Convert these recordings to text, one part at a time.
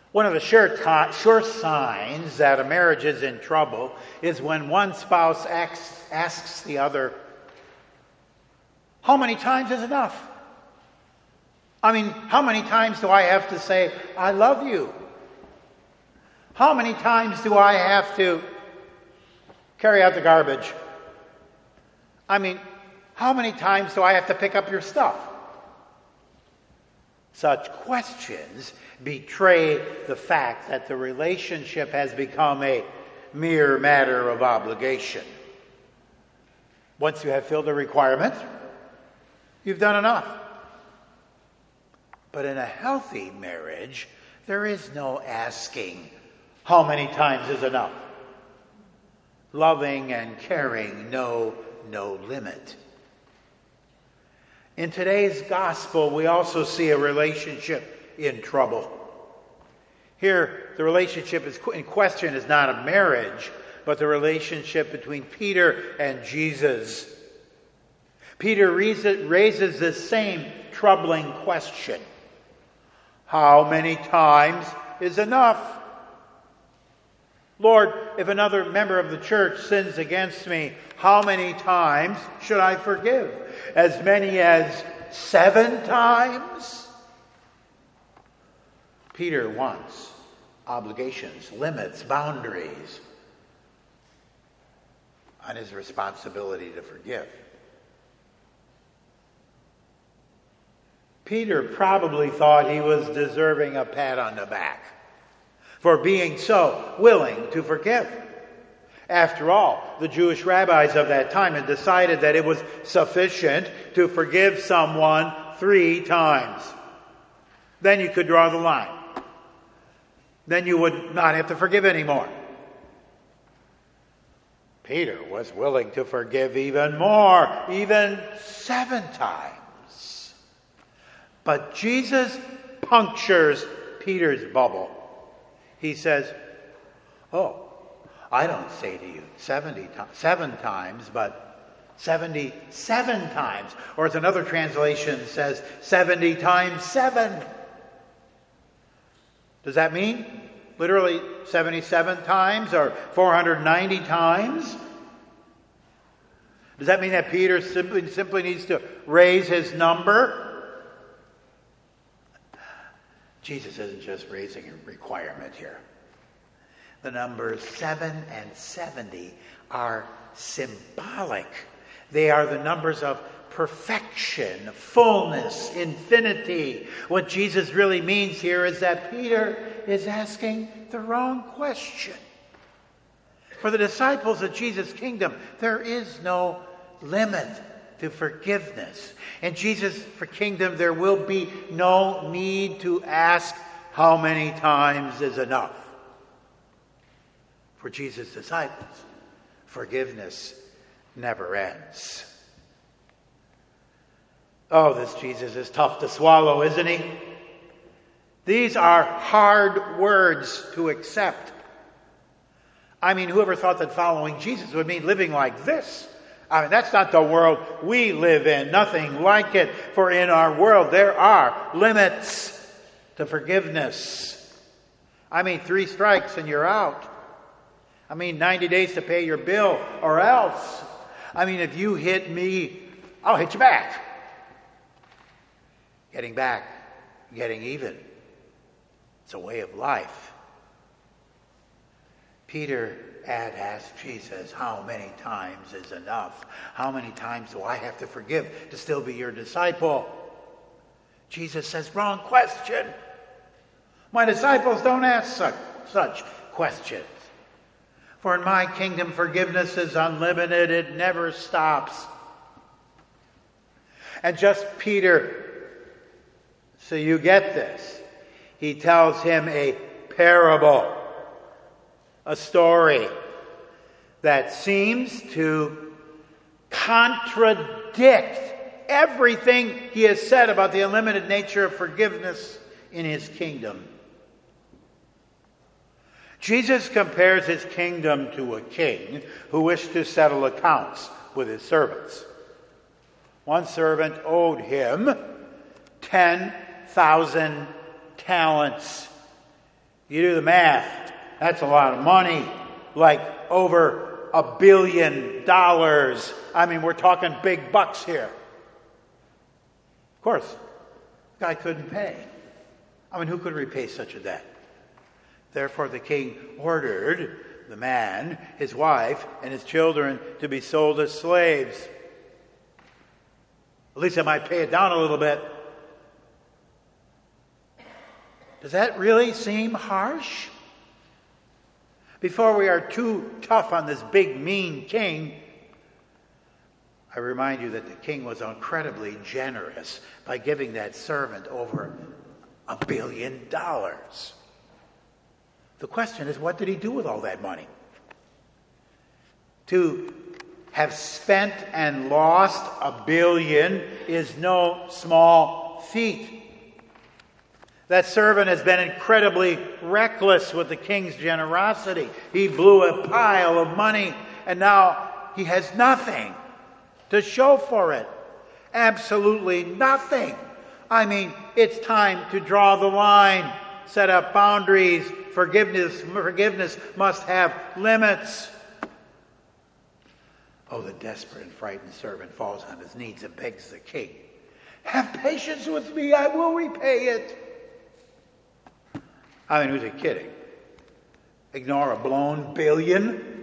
One of the sure signs that a marriage is in trouble is when one spouse asks the other, how many times is enough? I mean, how many times do I have to say, I love you? How many times do I have to carry out the garbage? I mean, how many times do I have to pick up your stuff? Such questions betray the fact that the relationship has become a mere matter of obligation. Once you have filled a requirement, you've done enough. But in a healthy marriage, there is no asking, how many times is enough? Loving and caring know no limit. In today's gospel, we also see a relationship in trouble. Here, the relationship in question is not a marriage, but the relationship between Peter and Jesus. Peter raises the same troubling question. How many times is enough? Lord, if another member of the church sins against me, how many times should I forgive? As many as 7 times? Peter wants obligations, limits, boundaries on his responsibility to forgive. Peter probably thought he was deserving a pat on the back for being so willing to forgive. After all, the Jewish rabbis of that time had decided that it was sufficient to forgive someone 3 times. Then you could draw the line. Then you would not have to forgive anymore. Peter was willing to forgive even more, even 7 times. But Jesus punctures Peter's bubble. He says, oh, I don't say to you 7 times, but 77 times. Or as another translation says, 70 times 7. Does that mean literally 77 times or 490 times? Does that mean that Peter simply needs to raise his number? Jesus isn't just raising a requirement here. The numbers 7 and 70 are symbolic. They are the numbers of perfection, fullness, infinity. What Jesus really means here is that Peter is asking the wrong question. For the disciples of Jesus' kingdom, there is no limit to forgiveness. In Jesus' kingdom, there will be no need to ask how many times is enough. For Jesus' disciples, forgiveness never ends. Oh, this Jesus is tough to swallow, isn't he? These are hard words to accept. I mean, whoever thought that following Jesus would mean living like this? I mean, that's not the world we live in. Nothing like it. For in our world, there are limits to forgiveness. I mean, 3 strikes and you're out. I mean, 90 days to pay your bill or else. I mean, if you hit me, I'll hit you back. Getting back, getting even. It's a way of life. Peter had asked Jesus, how many times is enough? How many times do I have to forgive to still be your disciple? Jesus says, wrong question. My disciples don't ask such questions. For in my kingdom, forgiveness is unlimited. It never stops. And just Peter, so you get this, he tells him a parable, a story that seems to contradict everything he has said about the unlimited nature of forgiveness in his kingdom. Jesus compares his kingdom to a king who wished to settle accounts with his servants. One servant owed him 10,000 talents. You do the math. That's a lot of money. Like over $1 billion. I mean, we're talking big bucks here. Of course, the guy couldn't pay. I mean, who could repay such a debt? Therefore, the king ordered the man, his wife, and his children to be sold as slaves. At least I might pay it down a little bit. Does that really seem harsh? Before we are too tough on this big, mean king, I remind you that the king was incredibly generous by giving that servant over $1 billion. The question is, what did he do with all that money? To have spent and lost $1 billion is no small feat. That servant has been incredibly reckless with the king's generosity. He blew a pile of money, and now he has nothing to show for it. Absolutely nothing. I mean, it's time to draw the line, set up boundaries. Forgiveness must have limits. Oh, the desperate and frightened servant falls on his knees and begs the king, "Have patience with me, I will repay it." I mean, who's he kidding? Ignore a blown $1 billion?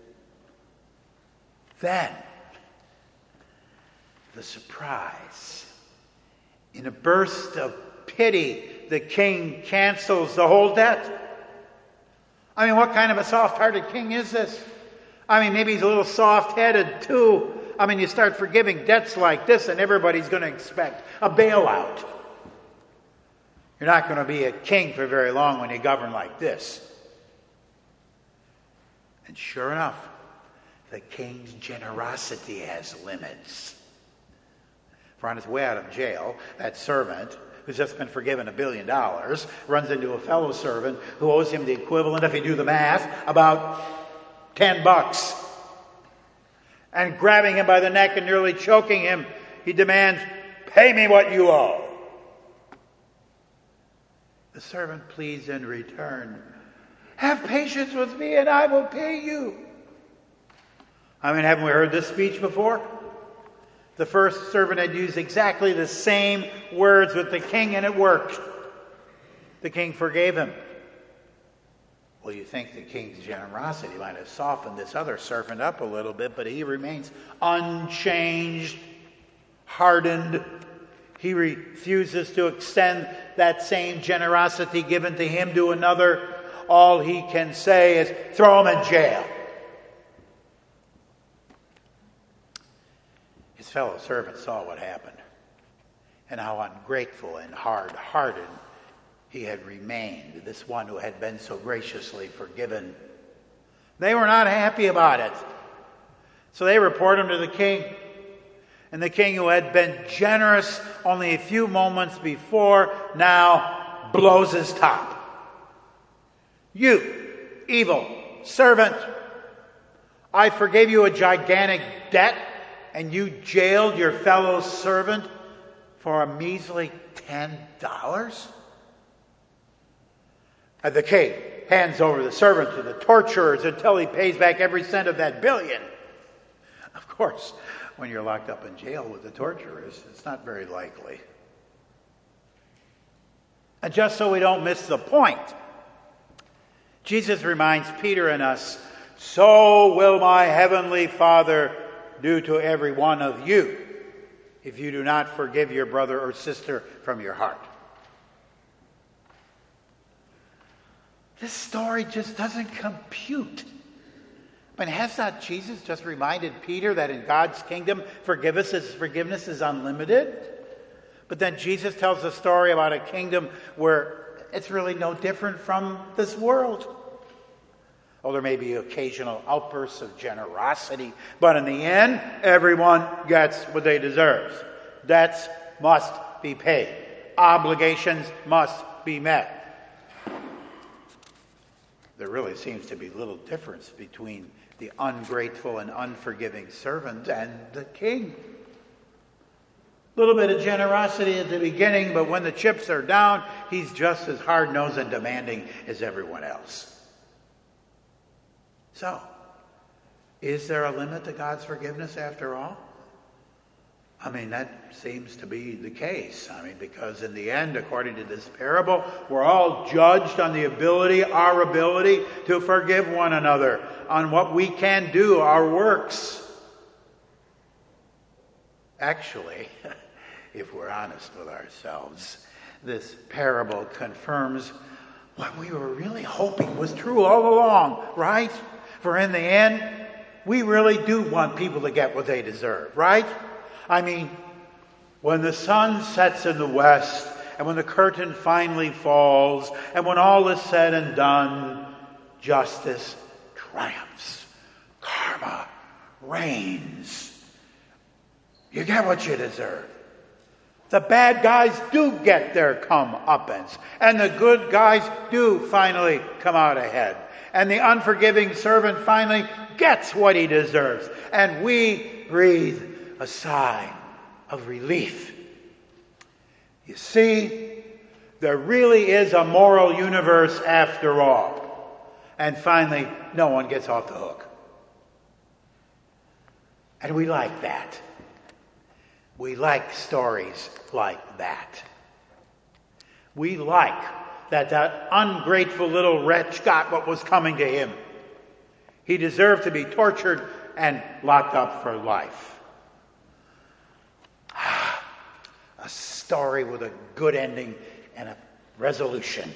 Then, the surprise. In a burst of pity, the king cancels the whole debt. I mean, what kind of a soft-hearted king is this? I mean, maybe he's a little soft-headed too. I mean, you start forgiving debts like this and everybody's going to expect a bailout. You're not going to be a king for very long when you govern like this. And sure enough, the king's generosity has limits. For on his way out of jail, that servant, who's just been forgiven $1 billion, runs into a fellow servant who owes him the equivalent, if you do the math, about $10. And grabbing him by the neck and nearly choking him, he demands, "Pay me what you owe." The servant pleads in return, "Have patience with me and I will pay you." I mean, haven't we heard this speech before? The first servant had used exactly the same words with the king and it worked. The king forgave him. Well, you think the king's generosity might have softened this other servant up a little bit, but he remains unchanged, hardened. He refuses to extend that same generosity given to him to another. All he can say is, "Throw him in jail." His fellow servants saw what happened and how ungrateful and hard-hearted he had remained, this one who had been so graciously forgiven. They were not happy about it. So they report him to the king. And the king, who had been generous only a few moments before, now blows his top. "You evil servant, I forgave you a gigantic debt, and you jailed your fellow servant for a measly $10? And the king hands over the servant to the torturers until he pays back every cent of that $1 billion. Of course, when you're locked up in jail with the torturers, it's not very likely. And just so we don't miss the point, Jesus reminds Peter and us, "So will my heavenly Father do to every one of you if you do not forgive your brother or sister from your heart." This story just doesn't compute. I mean, has not Jesus just reminded Peter that in God's kingdom, forgiveness is unlimited? But then Jesus tells a story about a kingdom where it's really no different from this world. Oh, there may be occasional outbursts of generosity, but in the end, everyone gets what they deserve. Debts must be paid. Obligations must be met. There really seems to be little difference between the ungrateful and unforgiving servant and the king. little bit of generosity at the beginning, but when the chips are down, he's just as hard-nosed and demanding as everyone else. So, is there a limit to God's forgiveness after all? I mean, that seems to be the case. I mean, because in the end, according to this parable, we're all judged on our ability to forgive one another, on what we can do, our works. Actually, if we're honest with ourselves, this parable confirms what we were really hoping was true all along, right? For in the end, we really do want people to get what they deserve, right? I mean, when the sun sets in the west, and when the curtain finally falls, and when all is said and done, justice triumphs. Karma reigns. You get what you deserve. The bad guys do get their comeuppance, and the good guys do finally come out ahead. And the unforgiving servant finally gets what he deserves. And we breathe a sigh of relief. You see, there really is a moral universe after all. And finally, no one gets off the hook. And we like that. We like stories like that. We like that ungrateful little wretch got what was coming to him. He deserved to be tortured and locked up for life. A story with a good ending and a resolution.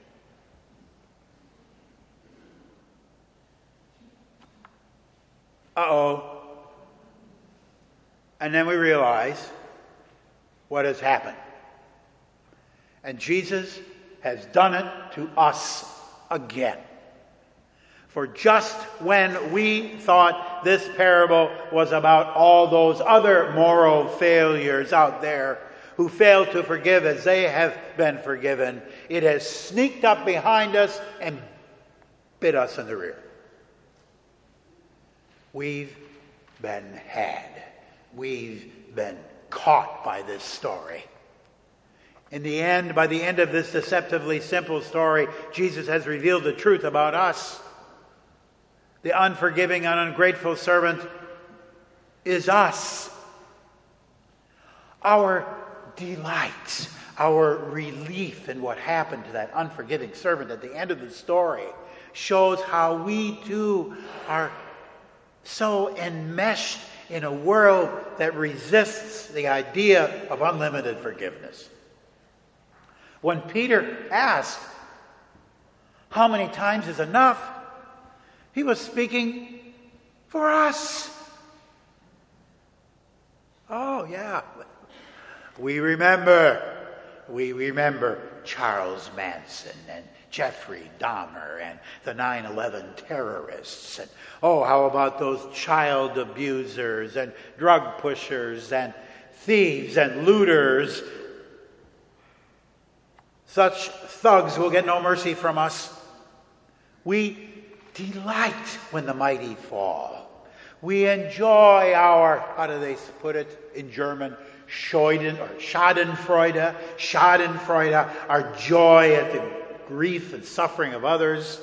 Uh-oh. And then we realize what has happened. And Jesus has done it to us again. For just when we thought this parable was about all those other moral failures out there who failed to forgive as they have been forgiven, it has sneaked up behind us and bit us in the rear. We've been had. We've been caught by this story. In the end, by the end of this deceptively simple story, Jesus has revealed the truth about us. The unforgiving and ungrateful servant is us. Our delight, our relief in what happened to that unforgiving servant at the end of the story shows how we too are so enmeshed in a world that resists the idea of unlimited forgiveness. When Peter asked, how many times is enough? He was speaking for us. Oh, yeah. We remember Charles Manson and Jeffrey Dahmer and the 9/11 terrorists. And how about those child abusers and drug pushers and thieves and looters? Such thugs will get no mercy from us. We delight when the mighty fall. We enjoy our, how do they put it in German, Schadenfreude, our joy at the grief and suffering of others.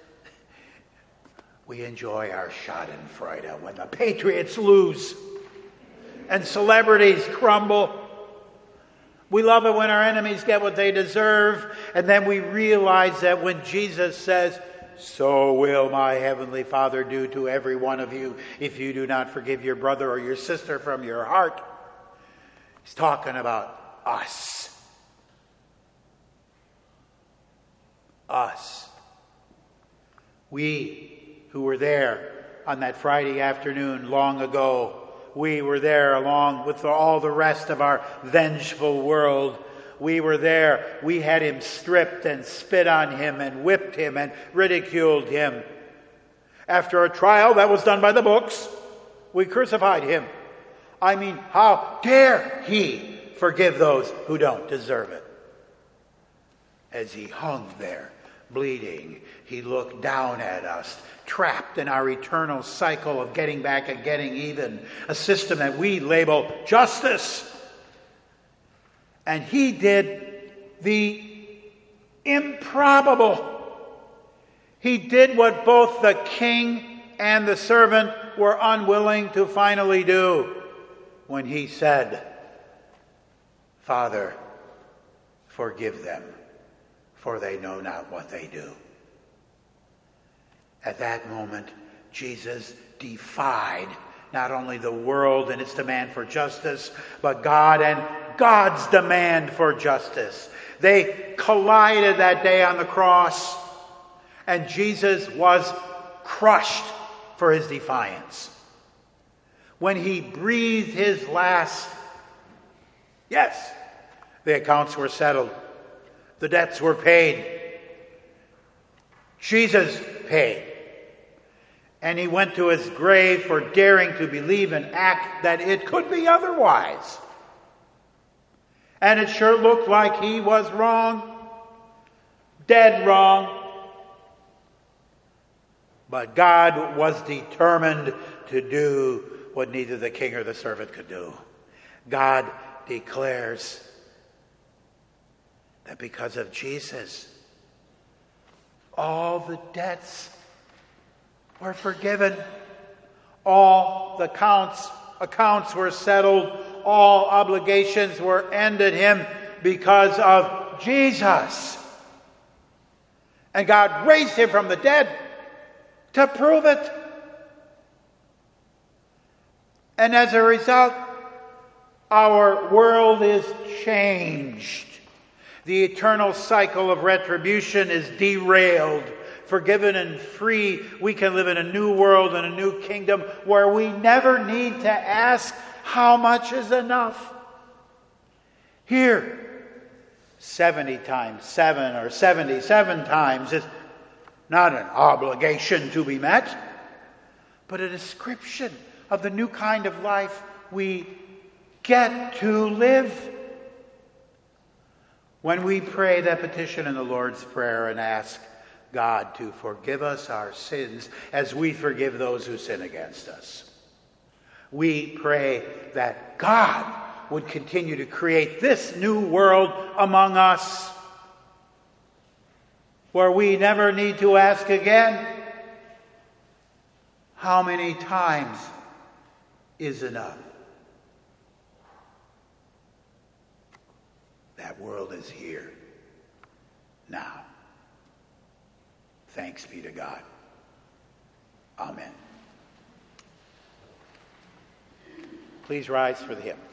We enjoy our Schadenfreude when the patriots lose and celebrities crumble. We love it when our enemies get what they deserve. And then we realize that when Jesus says, so will my heavenly Father do to every one of you if you do not forgive your brother or your sister from your heart. He's talking about us. Us. We who were there on that Friday afternoon long ago, we were there along with all the rest of our vengeful world. We were there. We had him stripped and spit on him and whipped him and ridiculed him. After a trial that was done by the books, we crucified him. I mean, how dare he forgive those who don't deserve it? As he hung there, bleeding, he looked down at us, trapped in our eternal cycle of getting back and getting even, a system that we label justice. And he did the improbable. He did what both the king and the servant were unwilling to finally do when he said, "Father, forgive them, for they know not what they do." At that moment, Jesus defied not only the world and its demand for justice, but God and God's demand for justice. They collided that day on the cross, and Jesus was crushed for his defiance. When he breathed his last, yes, the accounts were settled. The debts were paid. Jesus paid. And he went to his grave for daring to believe and act that it could be otherwise. And it sure looked like he was wrong. Dead wrong. But God was determined to do what neither the king or the servant could do. God declares that because of Jesus, all the debts were forgiven. All the accounts were settled. All obligations were ended him because of Jesus. And God raised him from the dead to prove it. And as a result, our world is changed. The eternal cycle of retribution is derailed. Forgiven and free, we can live in a new world and a new kingdom where we never need to ask how much is enough. Here, 70 times 7 or 77 times is not an obligation to be met, but a description of the new kind of life we get to live. When we pray that petition in the Lord's Prayer and ask God to forgive us our sins as we forgive those who sin against us, we pray that God would continue to create this new world among us where we never need to ask again, how many times is enough? That world is here now. Thanks be to God. Amen. Please rise for the hymn.